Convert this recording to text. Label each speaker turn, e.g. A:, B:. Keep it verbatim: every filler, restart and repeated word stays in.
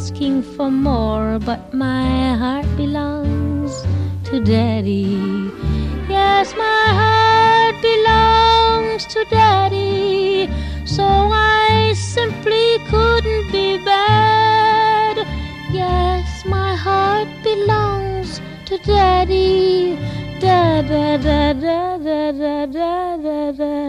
A: asking for more, but my heart belongs to Daddy. Yes, my heart belongs to Daddy, so I simply couldn't be bad. Yes, my heart belongs to Daddy. Da da da da da da da da.